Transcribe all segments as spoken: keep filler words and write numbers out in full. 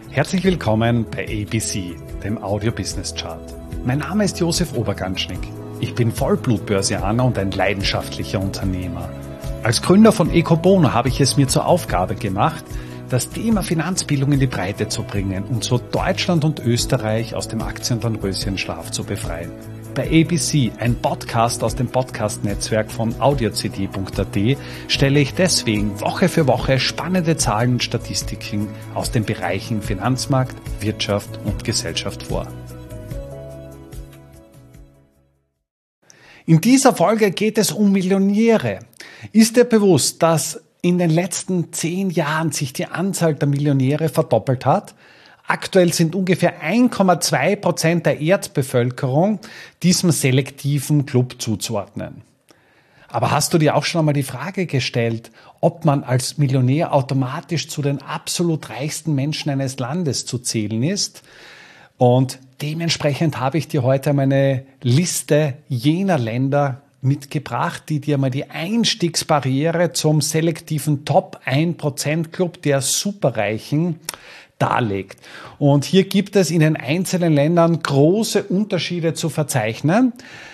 Herzlich willkommen bei A B C, dem Audio Business Chart. Mein Name ist Josef Oberganschnick. Ich bin Vollblut-Börsianer und ein leidenschaftlicher Unternehmer. Als Gründer von Ecobono habe ich es mir zur Aufgabe gemacht, das Thema Finanzbildung in die Breite zu bringen und so Deutschland und Österreich aus dem Aktienröschenschlaf zu befreien. Bei A B C, ein Podcast aus dem Podcast-Netzwerk von audio c d punkt a t, stelle ich deswegen Woche für Woche spannende Zahlen und Statistiken aus den Bereichen Finanzmarkt, Wirtschaft und Gesellschaft vor. In dieser Folge geht es um Millionäre. Ist dir bewusst, dass in den letzten zehn Jahren sich die Anzahl der Millionäre verdoppelt hat? Aktuell sind ungefähr eins Komma zwei Prozent der Erdbevölkerung diesem selektiven Club zuzuordnen. Aber hast du dir auch schon einmal die Frage gestellt, ob man als Millionär automatisch zu den absolut reichsten Menschen eines Landes zu zählen ist? Und dementsprechend habe ich dir heute meine Liste jener Länder mitgebracht, die dir mal die Einstiegsbarriere zum selektiven Top ein Prozent Club der Superreichen darlegt. Und hier gibt es in den einzelnen Ländern große Unterschiede zu verzeichnen.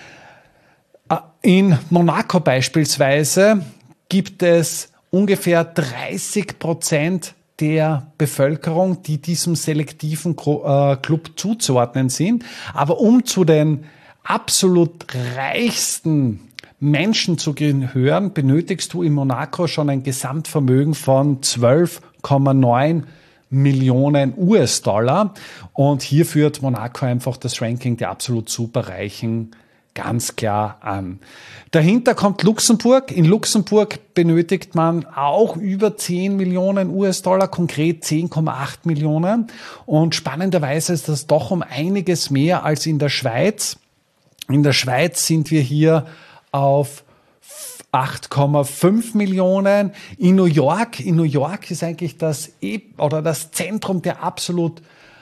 In Monaco beispielsweise gibt es ungefähr dreißig Prozent der Bevölkerung, die diesem selektiven Club zuzuordnen sind. Aber um zu den absolut reichsten Menschen zu gehören, benötigst du in Monaco schon ein Gesamtvermögen von zwölf Komma neun Millionen U S-Dollar. Und hier führt Monaco einfach das Ranking der absolut Superreichen ganz klar an. Dahinter kommt Luxemburg. In Luxemburg benötigt man auch über zehn Millionen U S-Dollar, konkret zehn Komma acht Millionen. Und spannenderweise ist das doch um einiges mehr als in der Schweiz. In der Schweiz sind wir hier auf acht Komma fünf Millionen. In New York, in New York ist eigentlich das oder das Zentrum der absolut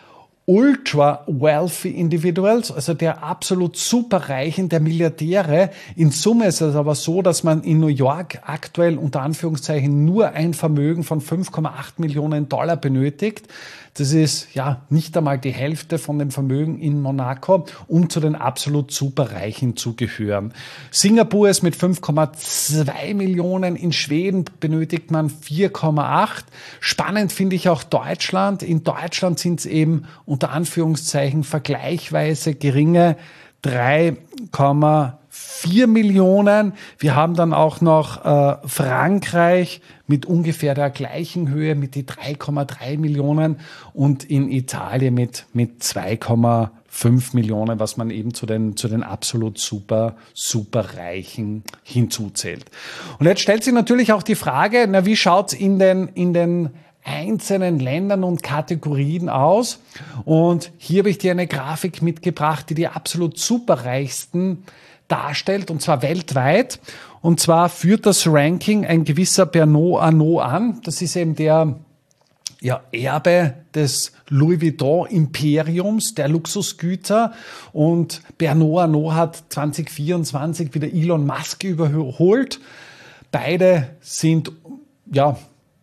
ultra wealthy Individuals, also der absolut superreichen, der Milliardäre. In Summe ist es aber so, dass man in New York aktuell unter Anführungszeichen nur ein Vermögen von fünf Komma acht Millionen Dollar benötigt. Das ist ja nicht einmal die Hälfte von dem Vermögen in Monaco, um zu den absolut Superreichen zu gehören. Singapur ist mit fünf Komma zwei Millionen, in Schweden benötigt man vier Komma acht. Spannend finde ich auch Deutschland. In Deutschland sind es eben unter Anführungszeichen vergleichsweise geringe drei Komma vier Millionen. Wir haben dann auch noch äh, Frankreich mit ungefähr der gleichen Höhe mit die drei Komma drei Millionen und in Italien mit mit zwei Komma fünf Millionen, was man eben zu den zu den absolut super super Reichen hinzuzählt. Und jetzt stellt sich natürlich auch die Frage, na wie schaut's in den in den einzelnen Ländern und Kategorien aus? Und hier habe ich dir eine Grafik mitgebracht, die die absolut superreichsten darstellt, und zwar weltweit. Und zwar führt das Ranking ein gewisser Bernard Arnault an. Das ist eben der ja, Erbe des Louis Vuitton Imperiums, der Luxusgüter. Und Bernard Arnault hat zwanzig vierundzwanzig wieder Elon Musk überholt. Beide sind ja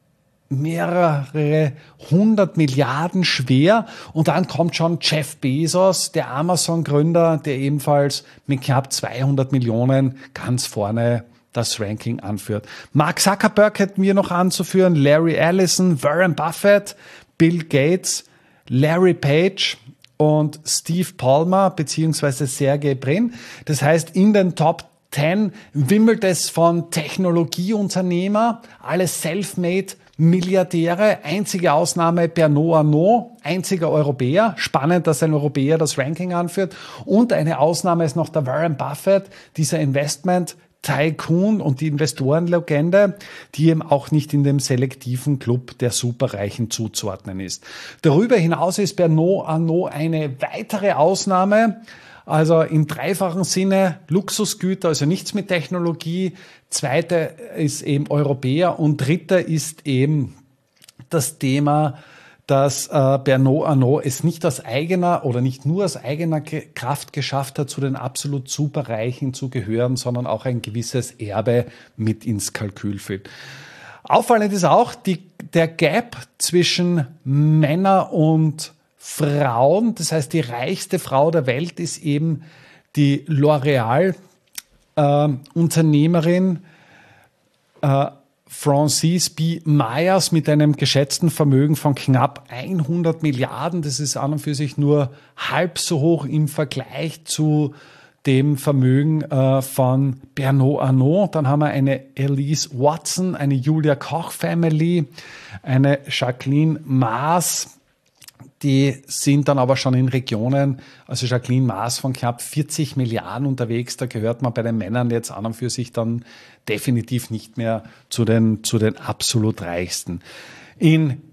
mehrere hundert Milliarden schwer. Und dann kommt schon Jeff Bezos, der Amazon-Gründer, der ebenfalls mit knapp zweihundert Millionen ganz vorne das Ranking anführt. Mark Zuckerberg hätten wir noch anzuführen, Larry Ellison, Warren Buffett, Bill Gates, Larry Page und Steve Ballmer beziehungsweise Sergey Brin. Das heißt, in den Top zehn wimmelt es von Technologieunternehmer, alles self-made Milliardäre, einzige Ausnahme Bernard Arnault, einziger Europäer. Spannend, dass ein Europäer das Ranking anführt. Und eine Ausnahme ist noch der Warren Buffett, dieser Investment Tycoon und die Investorenlegende, die eben auch nicht in dem selektiven Club der Superreichen zuzuordnen ist. Darüber hinaus ist Bernard Arnault eine weitere Ausnahme. Also im dreifachen Sinne Luxusgüter, also nichts mit Technologie. Zweite ist eben Europäer und dritte ist eben das Thema, dass äh, Bernard Arnault es nicht aus eigener oder nicht nur aus eigener Kraft geschafft hat, zu den absolut Superreichen zu gehören, sondern auch ein gewisses Erbe mit ins Kalkül führt. Auffallend ist auch, die der Gap zwischen Männer und Frauen, das heißt, die reichste Frau der Welt ist eben die L'Oreal-Unternehmerin äh, äh, Frances B. Myers mit einem geschätzten Vermögen von knapp hundert Milliarden. Das ist an und für sich nur halb so hoch im Vergleich zu dem Vermögen äh, von Bernard Arnault. Dann haben wir eine Elise Watson, eine Julia Koch Family, eine Jacqueline Maas. Die sind dann aber schon in Regionen, also Jacqueline Maas von knapp vierzig Milliarden unterwegs. Da gehört man bei den Männern jetzt an und für sich dann definitiv nicht mehr zu den, zu den absolut Reichsten. In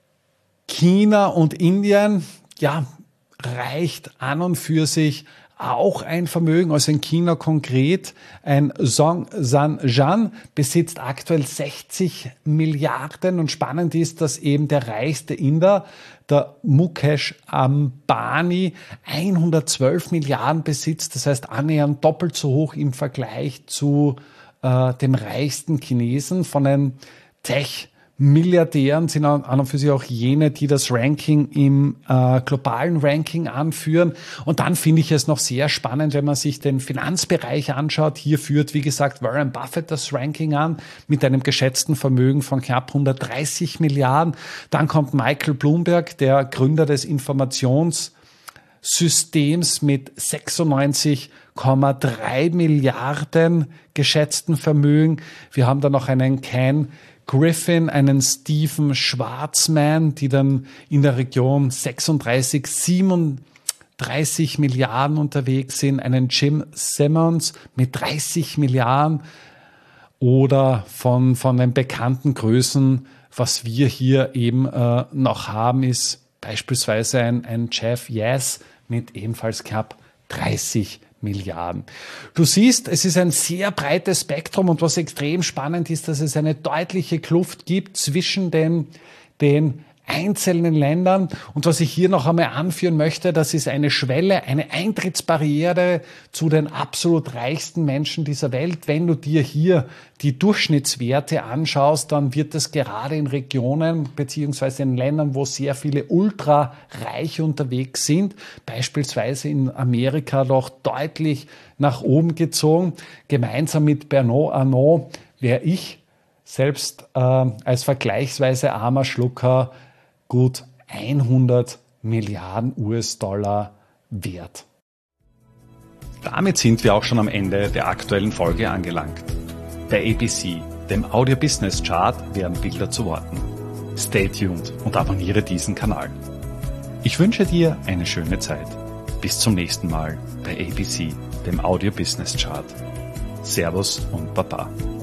China und Indien, ja, reicht an und für sich auch ein Vermögen, also in China konkret, ein Song San Jan besitzt aktuell sechzig Milliarden und spannend ist, dass eben der reichste Inder, der Mukesh Ambani, hundertzwölf Milliarden besitzt, das heißt annähernd doppelt so hoch im Vergleich zu äh, dem reichsten Chinesen. Von den Tech Milliardären sind an und für sich auch jene, die das Ranking im äh, globalen Ranking anführen. Und dann finde ich es noch sehr spannend, wenn man sich den Finanzbereich anschaut. Hier führt, wie gesagt, Warren Buffett das Ranking an mit einem geschätzten Vermögen von knapp hundertdreißig Milliarden. Dann kommt Michael Bloomberg, der Gründer des Informationssystems mit sechsundneunzig Komma drei Milliarden geschätzten Vermögen. Wir haben da noch einen Ken Griffin, einen Stephen Schwarzman, die dann in der Region sechsunddreißig, siebenunddreißig Milliarden unterwegs sind, einen Jim Simmons mit dreißig Milliarden oder von, von den bekannten Größen, was wir hier eben äh, noch haben, ist beispielsweise ein, ein Jeff Yass mit ebenfalls knapp dreißig Milliarden. Du siehst, es ist ein sehr breites Spektrum und was extrem spannend ist, dass es eine deutliche Kluft gibt zwischen den, den einzelnen Ländern. Und was ich hier noch einmal anführen möchte, das ist eine Schwelle, eine Eintrittsbarriere zu den absolut reichsten Menschen dieser Welt. Wenn du dir hier die Durchschnittswerte anschaust, dann wird es gerade in Regionen beziehungsweise in Ländern, wo sehr viele Ultrareiche unterwegs sind, beispielsweise in Amerika, doch deutlich nach oben gezogen. Gemeinsam mit Bernard Arnault wäre ich selbst äh, als vergleichsweise armer Schlucker gut hundert Milliarden U S-Dollar wert. Damit sind wir auch schon am Ende der aktuellen Folge angelangt. Bei A B C, dem Audio Business Chart, werden Bilder zu Worten. Stay tuned und abonniere diesen Kanal. Ich wünsche dir eine schöne Zeit. Bis zum nächsten Mal bei A B C, dem Audio Business Chart. Servus und Baba.